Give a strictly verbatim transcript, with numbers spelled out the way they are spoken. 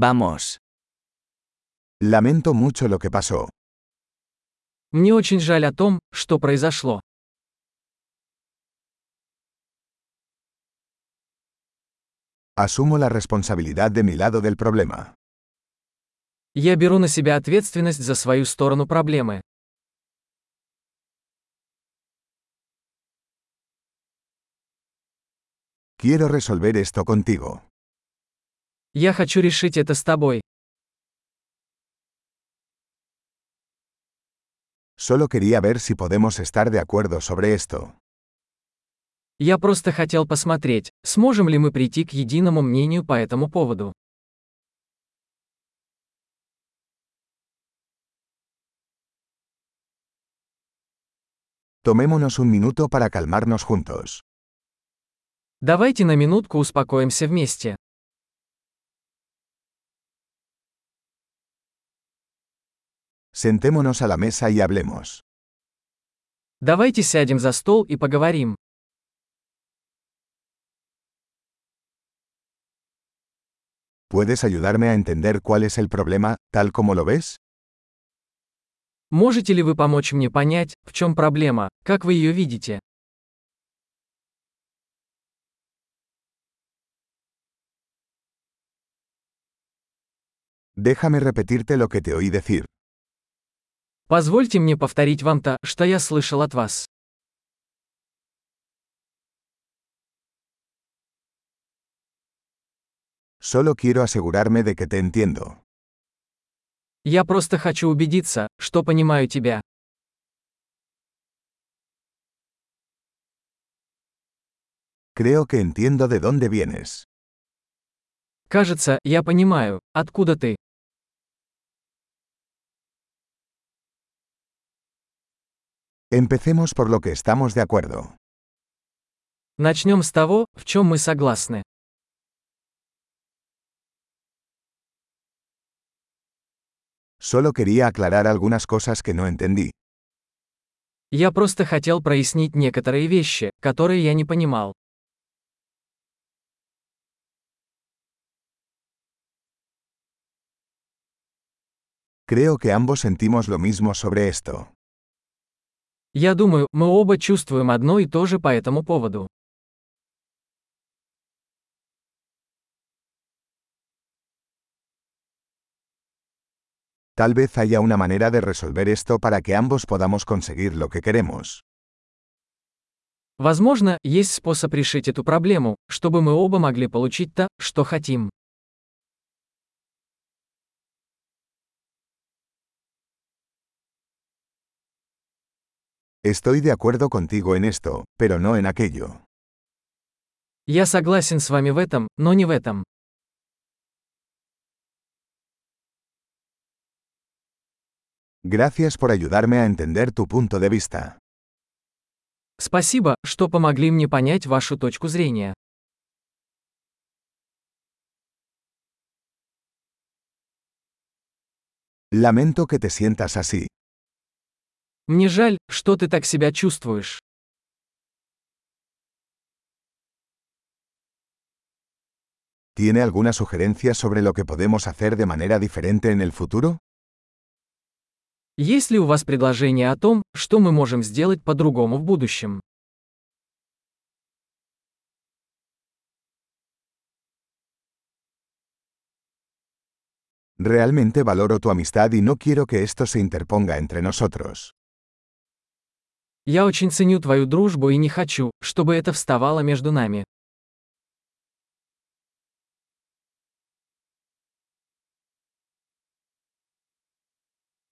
Vamos. Lamento mucho lo que pasó. Мне очень жаль о том, что произошло. Asumo la responsabilidad de mi lado del problema. Я беру на себя ответственность за свою сторону проблемы. Quiero resolver esto contigo. Я хочу решить это с тобой. Solo quería ver si podemos estar de acuerdo sobre esto. Я просто хотел посмотреть, сможем ли мы прийти к единому мнению по этому поводу. Tomémonos un minuto para calmarnos juntos. Давайте на минутку успокоимся вместе. Sentémonos a la mesa y hablemos. Давайте сядем за стол и поговорим. ¿Puedes ayudarme a entender cuál es el problema, tal como lo ves? Можете ли вы помочь мне понять, в чем проблема, как вы ее видите? Déjame repetirte lo que te oí decir. Позвольте мне повторить вам то, что я слышал от вас. Solo quiero asegurarme de que te entiendo. Я просто хочу убедиться, что понимаю тебя. Creo que entiendo de dónde vienes. Кажется, я понимаю, откуда ты. Empecemos por lo que estamos de acuerdo. Начнем с того, в чем мы согласны. Solo quería aclarar algunas cosas que no entendí. Я просто хотел прояснить некоторые вещи, которые я не понимал. Creo que ambos sentimos lo mismo sobre esto. Я думаю, мы оба чувствуем одно и то же по этому поводу. Tal vez haya una manera de resolver esto para que ambos podamos conseguir lo que queremos. Возможно, есть способ решить эту проблему, чтобы мы оба могли получить то, что хотим. Estoy de acuerdo contigo en esto, pero no en aquello. Я согласен с вами в этом, но не в этом. Gracias por ayudarme a entender tu punto de vista. Спасибо, что помогли мне понять вашу точку зрения. Lamento que te sientas así. Мне жаль, что ты так себя чувствуешь. ¿Tiene alguna sugerencia sobre lo que podemos hacer de manera diferente en el futuro? Есть ли у вас предложение о том, что мы можем сделать по-другому в будущем? Realmente valoro tu amistad y no quiero que esto se interponga entre nosotros. Я очень ценю твою дружбу и не хочу, чтобы это вставало между нами.